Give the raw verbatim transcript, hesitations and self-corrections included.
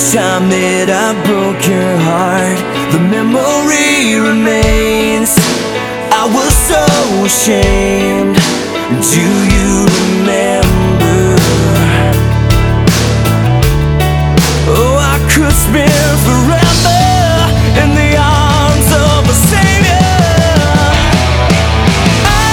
time that I broke your heart, the memory remains. I was so ashamed. Do you remember? Oh, I could spend forever